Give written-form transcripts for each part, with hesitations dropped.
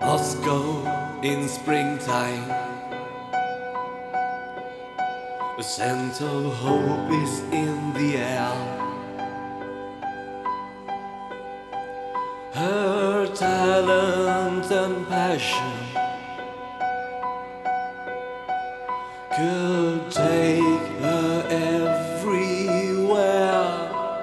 Moscow in springtime. A scent of hope is in the air. Her talent and passion could take her everywhere.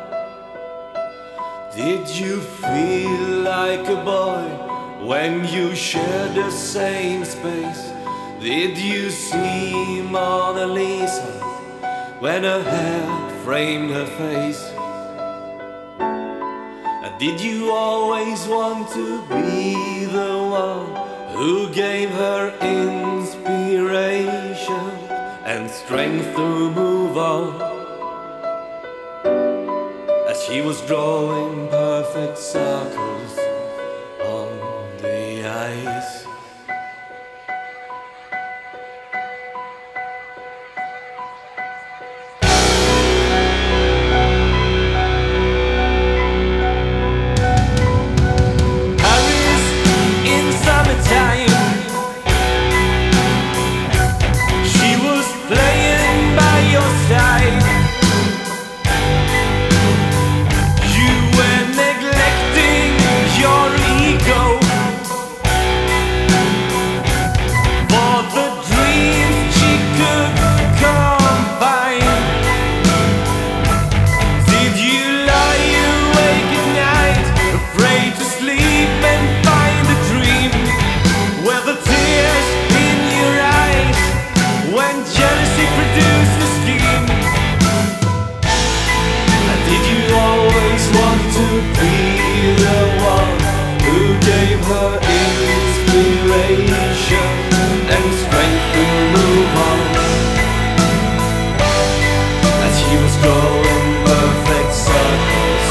Did you feel like a boy when you shared the same space? Did you see Mona Lisa when her hair framed her face? Did you always want to be the one who gave her inspiration and strength to move on? As she was drawing perfect circles on the ice. Inspiration and strength to move on. As she was drawing perfect circles,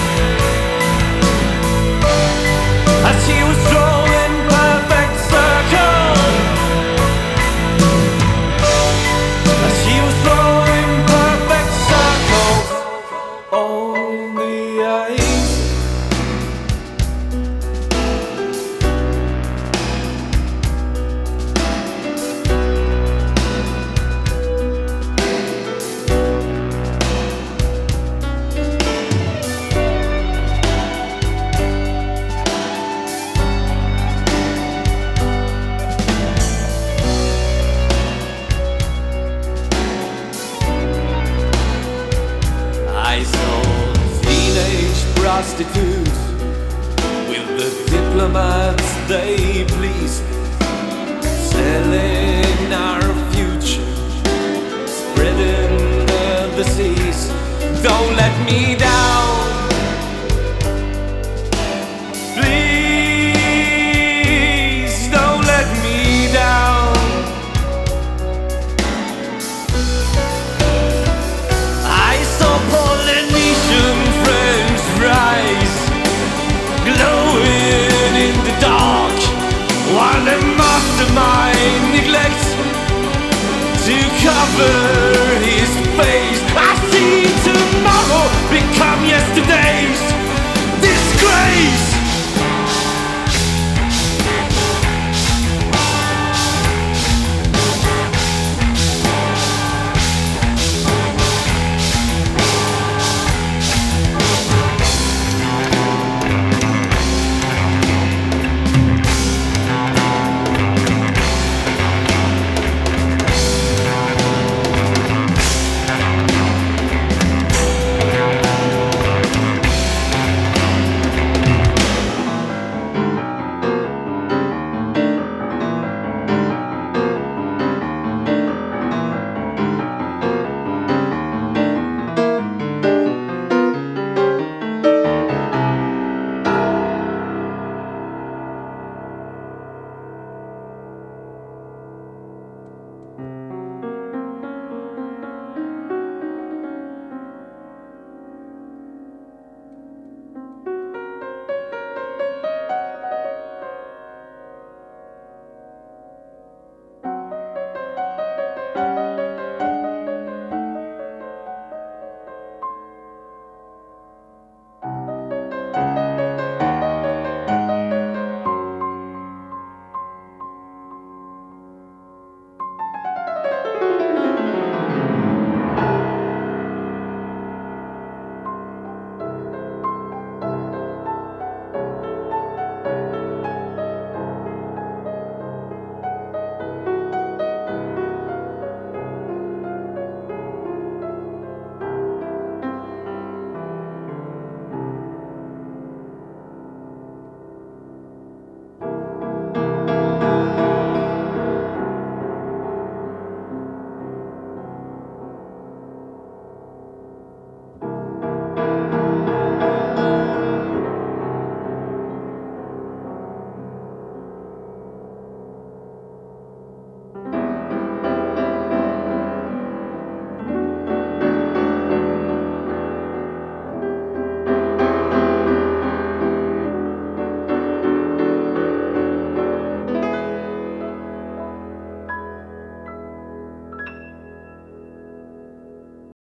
as she was drawing perfect circles, as she was drawing perfect circles on the ice. I saw teenage prostitutes with the diplomats they pleased, selling our future, spreading the disease. Don't let me down, please don't let me down. I saw Polynesian French fries glowing in the dark, while the mastermind neglects to cover